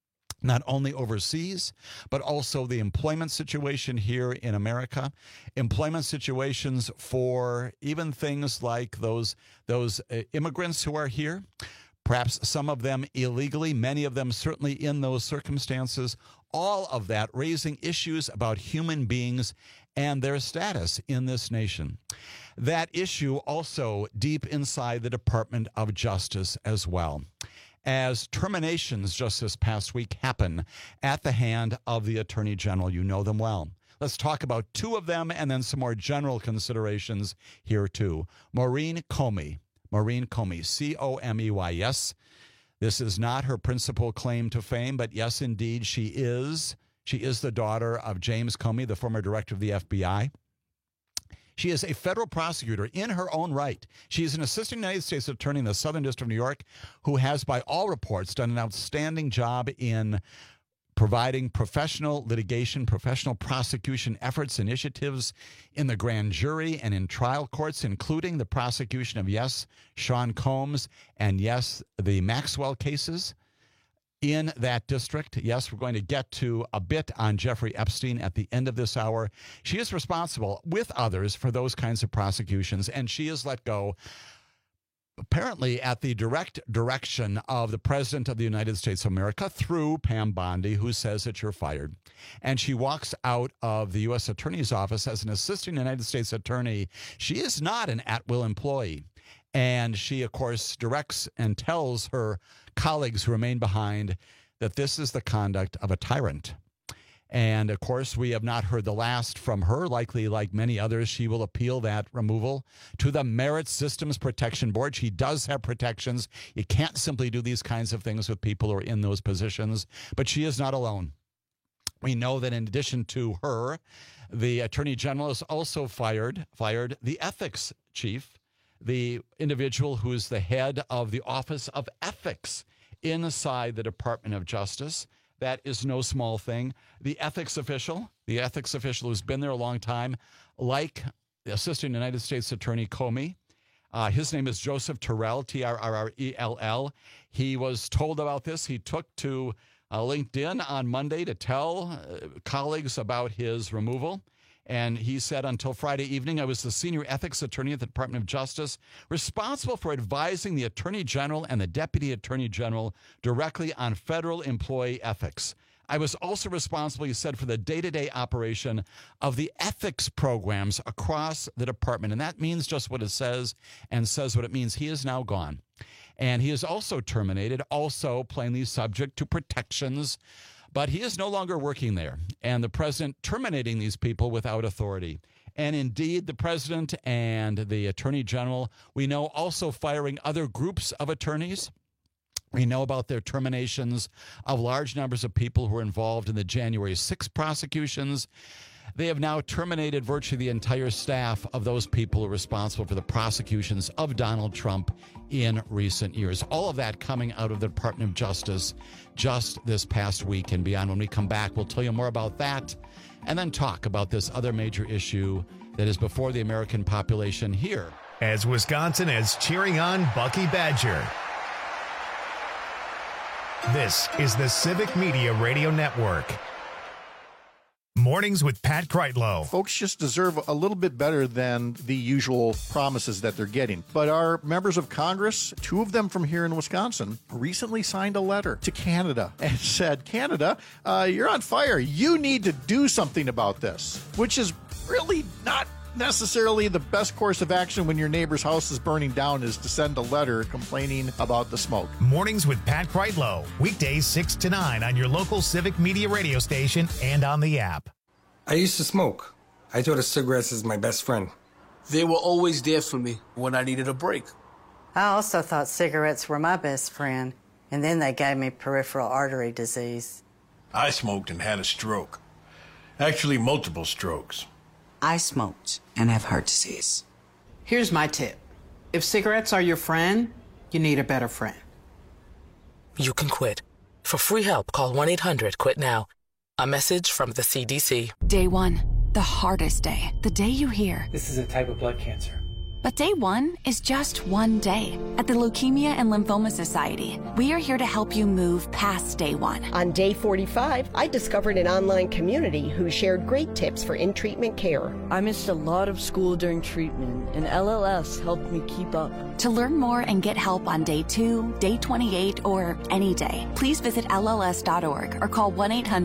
not only overseas, but also the employment situation here in America, employment situations for even things like those immigrants who are here, perhaps some of them illegally, many of them certainly in those circumstances, all of that raising issues about human beings and their status in this nation. That issue also deep inside the Department of Justice as well, as terminations just this past week happen at the hand of the Attorney General. You know them well. Let's talk about two of them and then some more general considerations here too. Maureen Comey, C-O-M-E-Y. Yes, this is not her principal claim to fame, but yes, indeed, she is. She is the daughter of James Comey, the former director of the FBI. She is a federal prosecutor in her own right. She is an assistant United States attorney in the Southern District of New York who has, by all reports, done an outstanding job in providing professional litigation, professional prosecution efforts, initiatives in the grand jury and in trial courts, including the prosecution of, yes, Sean Combs and, yes, the Maxwell cases in that district. Yes, we're going to get to a bit on Jeffrey Epstein at the end of this hour. She is responsible with others for those kinds of prosecutions, and she is let go apparently at the direct direction of the President of the United States of America through Pam Bondi, who says that you're fired. And she walks out of the U.S. Attorney's Office as an assistant United States attorney. She is not an at-will employee. And she, of course, directs and tells her colleagues who remain behind that this is the conduct of a tyrant. And, of course, we have not heard the last from her. Likely, like many others, she will appeal that removal to the Merit Systems Protection Board. She does have protections. You can't simply do these kinds of things with people who are in those positions. But she is not alone. We know that in addition to her, the Attorney General has also fired the ethics chief, the individual who is the head of the Office of Ethics inside the Department of Justice. That is no small thing. The ethics official who's been there a long time, like the Assistant United States Attorney Comey, his name is Joseph Terrell, T-R-R-E-L-L. He was told about this. He took to LinkedIn on Monday to tell colleagues about his removal. And he said, until Friday evening, I was the senior ethics attorney at the Department of Justice, responsible for advising the Attorney General and the Deputy Attorney General directly on federal employee ethics. I was also responsible, he said, for the day-to-day operation of the ethics programs across the department. And that means just what it says and says what it means. He is now gone. And he is also terminated, also plainly subject to protections. But he is no longer working there, and the president terminating these people without authority. And indeed, the president and the attorney general, we know, also firing other groups of attorneys. We know about their terminations of large numbers of people who were involved in the January 6th prosecutions. They have now terminated virtually the entire staff of those people who are responsible for the prosecutions of Donald Trump in recent years. All of that coming out of the Department of Justice just this past week and beyond. When we come back, we'll tell you more about that and then talk about this other major issue that is before the American population here. As Wisconsin is cheering on Bucky Badger. This is the Civic Media Radio Network. Mornings with Pat Kreitlow. Folks just deserve a little bit better than the usual promises that they're getting. But our members of Congress, 2 of them from here in Wisconsin, recently signed a letter to Canada and said, Canada, you're on fire. You need to do something about this, which is really not necessarily the best course of action when your neighbor's house is burning down, is to send a letter complaining about the smoke. Mornings with Pat Kreitlow. Weekdays 6 to 9 on your local Civic Media radio station and on the app. I used to smoke. I thought of cigarettes as my best friend. They were always there for me when I needed a break. I also thought cigarettes were my best friend, and then they gave me peripheral artery disease. I smoked and had a stroke. Actually, multiple strokes. I smoked and have heart disease. Here's my tip. If cigarettes are your friend, you need a better friend. You can quit. For free help, call 1-800-QUIT-NOW. A message from the CDC. Day 1, the hardest day. The day you hear, this is a type of blood cancer. But day 1 is just one day. At the Leukemia and Lymphoma Society, we are here to help you move past day 1. On day 45, I discovered an online community who shared great tips for in-treatment care. I missed a lot of school during treatment, and LLS helped me keep up. To learn more and get help on day 2, day 28, or any day, please visit LLS.org or call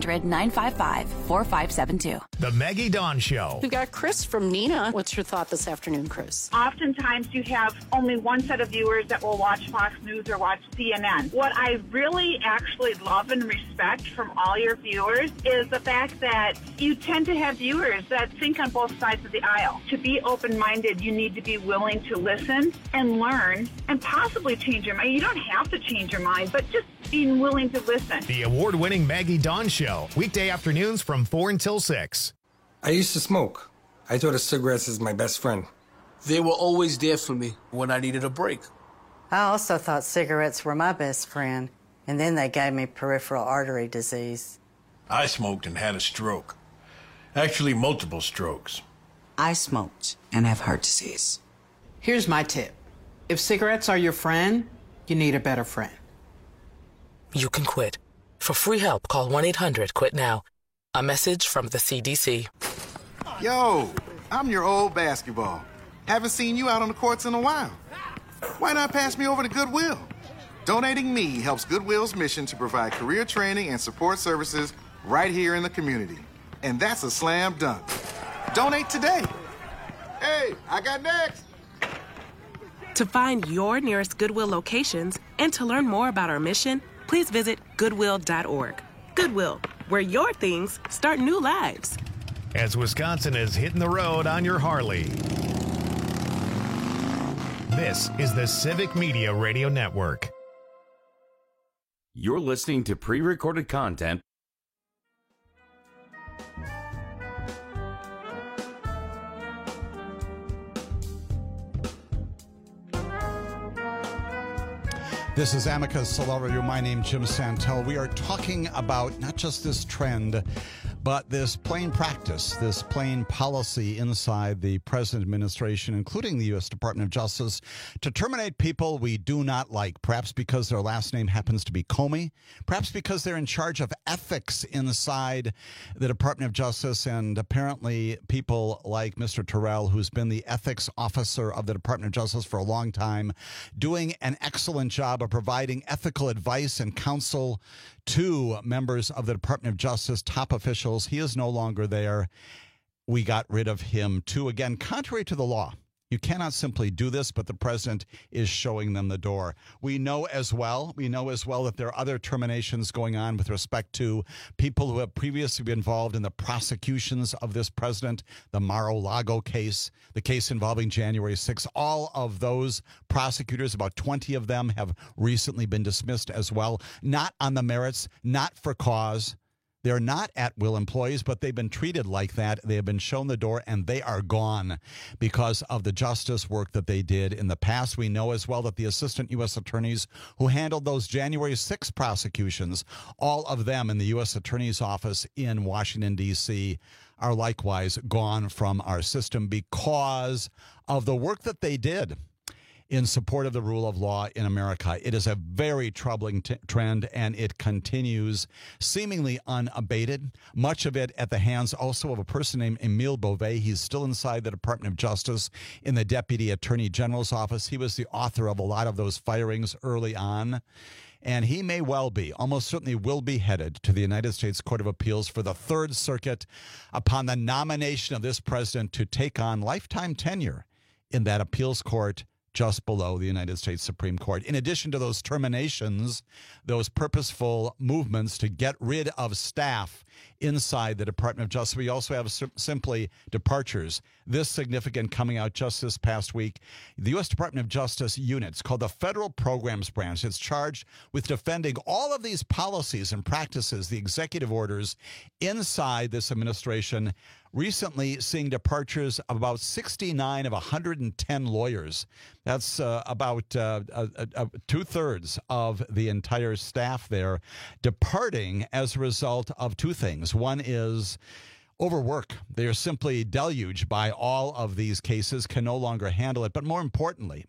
1-800-955-4572. The Maggie Dawn Show. We've got Chris from Nina. What's your thought this afternoon, Chris? Oftentimes you have only one set of viewers that will watch Fox News or watch CNN. What I really actually love and respect from all your viewers is the fact that you tend to have viewers that think on both sides of the aisle. To be open-minded, you need to be willing to listen and learn and possibly change your mind. You don't have to change your mind, but just being willing to listen. The award-winning Maggie Dawn Show. Weekday afternoons from 4 until 6. I used to smoke. I thought of cigarettes as my best friend. They were always there for me when I needed a break. I also thought cigarettes were my best friend, and then they gave me peripheral artery disease. I smoked and had a stroke. Actually, multiple strokes. I smoked and have heart disease. Here's my tip. If cigarettes are your friend, you need a better friend. You can quit. For free help, call 1-800-QUIT-NOW. A message from the CDC. Yo, I'm your old basketball. Haven't seen you out on the courts in a while. Why not pass me over to Goodwill? Donating me helps Goodwill's mission to provide career training and support services right here in the community. And that's a slam dunk. Donate today. Hey, I got next. To find your nearest Goodwill locations and to learn more about our mission, please visit Goodwill.org. Goodwill, where your things start new lives. As Wisconsin is hitting the road on your Harley. This is the Civic Media Radio Network. You're listening to pre-recorded content. This is Amicus Law Review. My name is Jim Santel. We are talking about not just this trend, but this plain practice, this plain policy inside the present administration, including the U.S. Department of Justice, to terminate people we do not like, perhaps because their last name happens to be Comey, perhaps because they're in charge of ethics inside the Department of Justice, and apparently people like Mr. Terrell, who's been the ethics officer of the Department of Justice for a long time, doing an excellent job of providing ethical advice and counsel to members of the Department of Justice, top officials. He is no longer there. We got rid of him too. Again, contrary to the law. You cannot simply do this, but the president is showing them the door. We know as well that there are other terminations going on with respect to people who have previously been involved in the prosecutions of this president, the Mar-a-Lago case, the case involving January 6th. All of those prosecutors, about 20 of them, have recently been dismissed as well, not on the merits, not for cause, They're not at-will employees, but they've been treated like that. They have been shown the door, and they are gone because of the justice work that they did in the past. We know as well that the assistant U.S. attorneys who handled those January 6 prosecutions, all of them in the U.S. Attorney's Office in Washington, D.C., are likewise gone from our system because of the work that they did in support of the rule of law in America. It is a very troubling trend, and it continues seemingly unabated. Much of it at the hands also of a person named Emile Beauvais. He's still inside the Department of Justice in the Deputy Attorney General's office. He was the author of a lot of those firings early on. And he may well be, almost certainly will be headed to the United States Court of Appeals for the Third Circuit upon the nomination of this president to take on lifetime tenure in that appeals court just below the United States Supreme Court. In addition to those terminations, those purposeful movements to get rid of staff inside the Department of Justice, we also have simply departures. This significant coming out just this past week. The U.S. Department of Justice units called the Federal Programs Branch. It's charged with defending all of these policies and practices, the executive orders inside this administration, recently seeing departures of about 69 of 110 lawyers. That's about two-thirds of the entire staff there departing as a result of two things. One is overwork. They are simply deluged by all of these cases, can no longer handle it. But more importantly,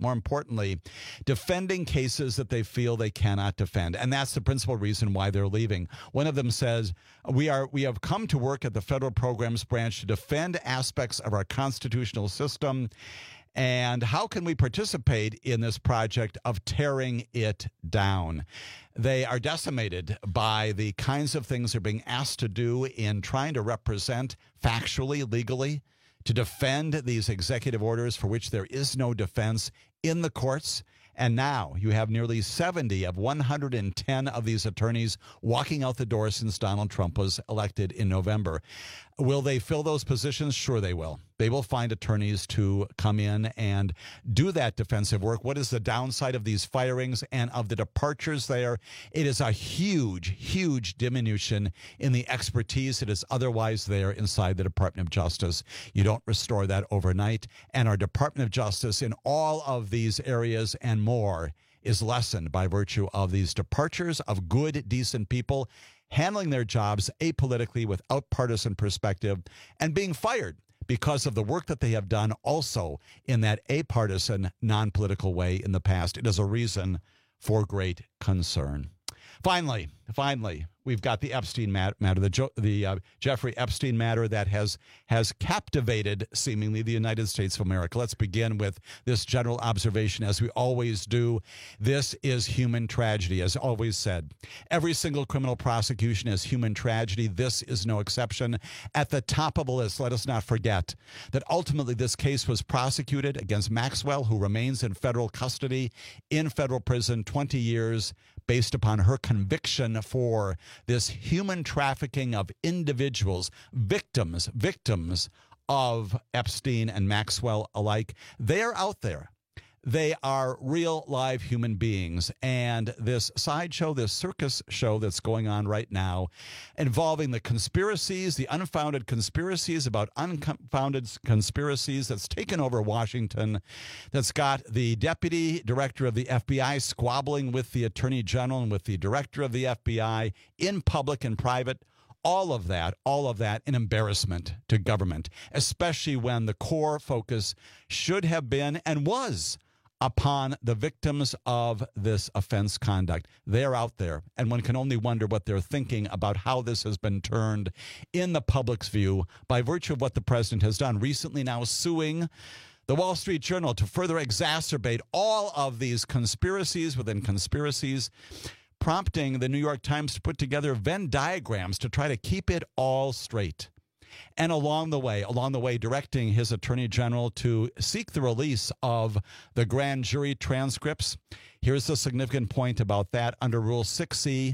defending cases that they feel they cannot defend. And that's the principal reason why they're leaving. One of them says, we have come to work at the Federal Programs Branch to defend aspects of our constitutional system. And how can we participate in this project of tearing it down? They are decimated by the kinds of things they're being asked to do in trying to represent factually, legally, to defend these executive orders for which there is no defense in the courts. And now you have nearly 70 of 110 of these attorneys walking out the door since Donald Trump was elected in November. Will they fill those positions? Sure they will. They will find attorneys to come in and do that defensive work. What is the downside of these firings and of the departures there? It is a huge, huge diminution in the expertise that is otherwise there inside the Department of Justice. You don't restore that overnight. And our Department of Justice in all of these areas and more is lessened by virtue of these departures of good, decent people handling their jobs apolitically without partisan perspective and being fired because of the work that they have done also in that apartisan, non-political way in the past. It is a reason for great concern. Finally, we've got the Epstein matter, the Jeffrey Epstein matter that has captivated seemingly the United States of America. Let's begin with this general observation, as we always do. This is human tragedy, as always said. Every single criminal prosecution is human tragedy. This is no exception. At the top of the list, let us not forget that ultimately this case was prosecuted against Maxwell, who remains in federal custody in federal prison 20 years, based upon her conviction for this human trafficking of individuals, victims of Epstein and Maxwell alike. They are out there. They are real, live human beings. And this sideshow, this circus show that's going on right now, involving the conspiracies, the unfounded conspiracies about unfounded conspiracies that's taken over Washington, that's got the deputy director of the FBI squabbling with the attorney general and with the director of the FBI in public and private. All of that, an embarrassment to government, especially when the core focus should have been and was upon the victims of this offense conduct. They're out there, and one can only wonder what they're thinking about how this has been turned in the public's view by virtue of what the president has done recently, now suing the Wall Street Journal to further exacerbate all of these conspiracies within conspiracies, prompting the New York Times to put together Venn diagrams to try to keep it all straight. And along the way, directing his attorney general to seek the release of the grand jury transcripts. Here's the significant point about that. Under Rule 6C,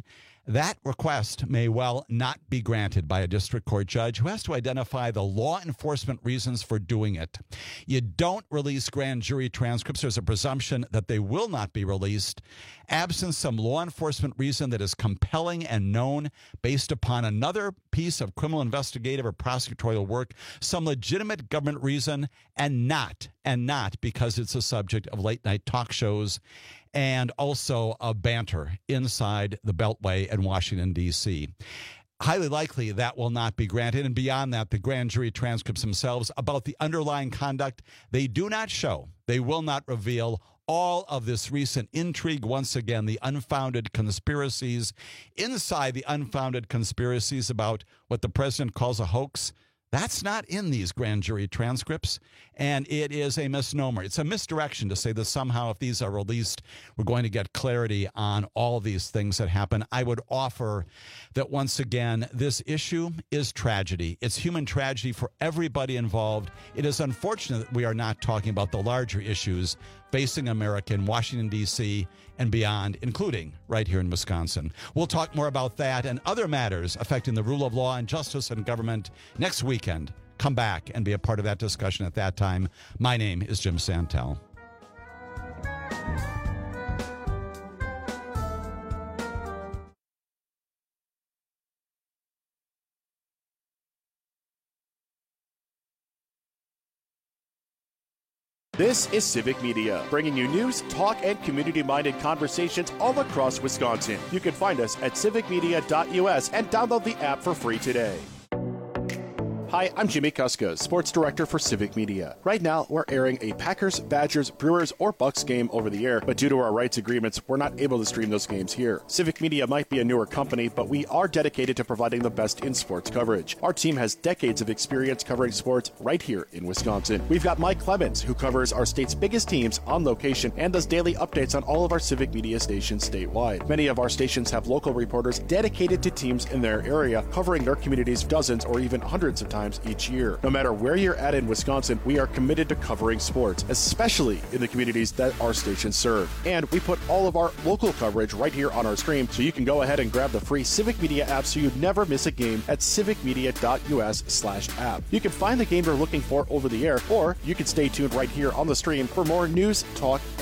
that request may well not be granted by a district court judge who has to identify the law enforcement reasons for doing it. You don't release grand jury transcripts. There's a presumption that they will not be released absent some law enforcement reason that is compelling and known based upon another piece of criminal investigative or prosecutorial work, some legitimate government reason, and not because it's a subject of late night talk shows and also a banter inside the Beltway in Washington, D.C. Highly likely that will not be granted. And beyond that, the grand jury transcripts themselves about the underlying conduct, they do not show, they will not reveal all of this recent intrigue. Once again, the unfounded conspiracies inside the unfounded conspiracies about what the president calls a hoax. That's not in these grand jury transcripts, and it is a misnomer. It's a misdirection to say that somehow if these are released, we're going to get clarity on all these things that happen. I would offer that, once again, this issue is tragedy. It's human tragedy for everybody involved. It is unfortunate that we are not talking about the larger issues facing America in Washington, D.C. and beyond, including right here in Wisconsin. We'll talk more about that and other matters affecting the rule of law and justice and government next weekend. Come back and be a part of that discussion at that time. My name is Jim Santel. This is Civic Media, bringing you news, talk, and community-minded conversations all across Wisconsin. You can find us at civicmedia.us and download the app for free today. Hi, I'm Jimmy Kuska, Sports Director for Civic Media. Right now, we're airing a Packers, Badgers, Brewers, or Bucks game over the air, but due to our rights agreements, we're not able to stream those games here. Civic Media might be a newer company, but we are dedicated to providing the best in sports coverage. Our team has decades of experience covering sports right here in Wisconsin. We've got Mike Clemens, who covers our state's biggest teams on location and does daily updates on all of our Civic Media stations statewide. Many of our stations have local reporters dedicated to teams in their area, covering their communities dozens or even hundreds of times each year. No matter where you're at in Wisconsin, we are committed to covering sports, especially in the communities that our stations serve. And we put all of our local coverage right here on our stream, so you can go ahead and grab the free Civic Media app so you never miss a game at civicmedia.us/app. You can find the game you're looking for over the air, or you can stay tuned right here on the stream for more news, talk,